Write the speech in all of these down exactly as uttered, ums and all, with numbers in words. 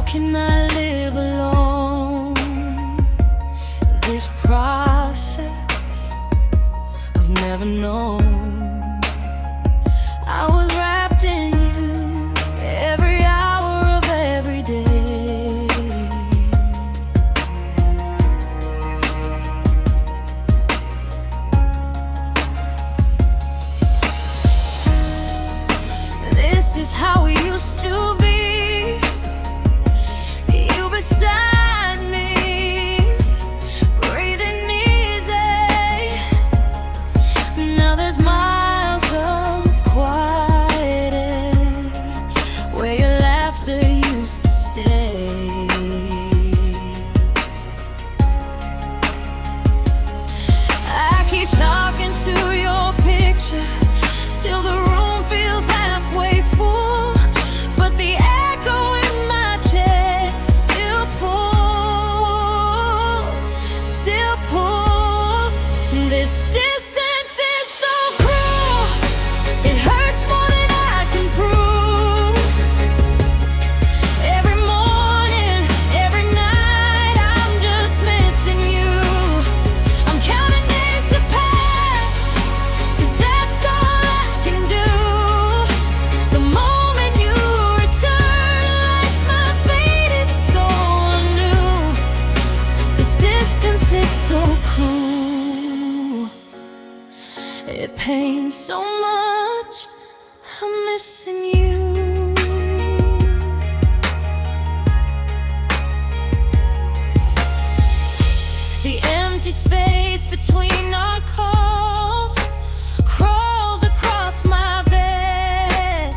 can I live alone? This process I've never known. I was wrapped in you every hour of every day. This is how we used to be. You beside me, breathing easy. Now there's miles of quiet air where your laughter used to stay. I keep talking to your picture till the room feels halfway full, but the echo in my chest still pulls, still pulls. This distance is so cruel, it hurts more than I can prove. Every morning, every night, I'm just missing you. I'm counting days to pass, 'cause that's all I can do. The moment you return lights my faded soul anew. This distance is so cruel, it pains so much. I'm missing you. The empty space between our calls crawls across my bed.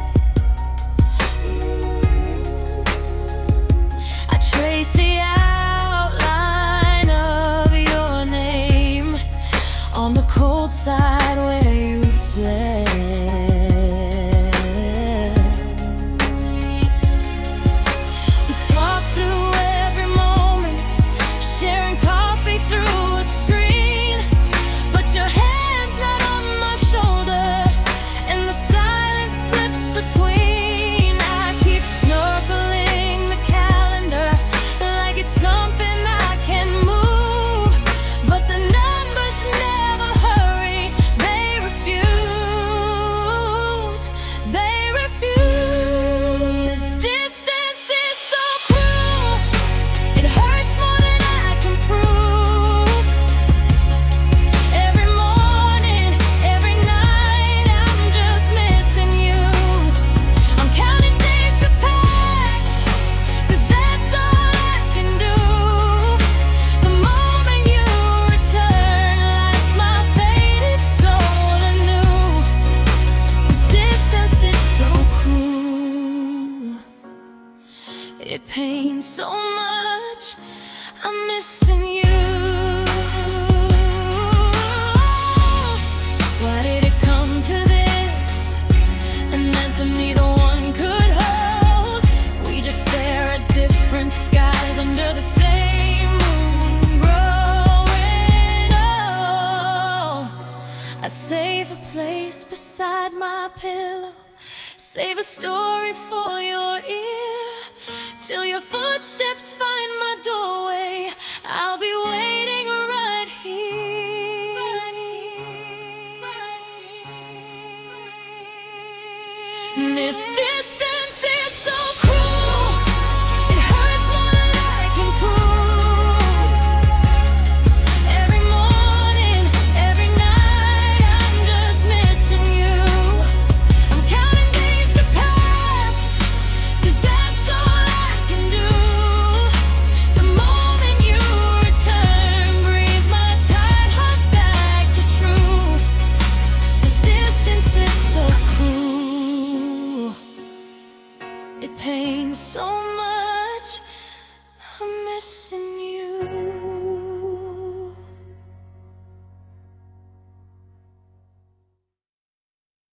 Mm. I trace the outline of your name on the cold side where you slept. We talk through every moment, sharing coffee through a screen, but your hand's not on my shoulder, and the silence slips between. I keep snorkeling the calendar like it's something I can move, but the numbers never hurry. They refuse, they refuse. This distance is so cruel, it hurts more than I can prove. Every morning, every night, I'm just missing you. I'm counting days to pass, 'cause that's all I can do. The moment you return lights my faded soul anew. This distance is so cruel, it pains so much. I'm missing you. Why did it come to this? An answer neither one could hold. We just stare at different skies under the same moon, growing old. I save a place beside my pillow, save a story for your ear, till your footsteps find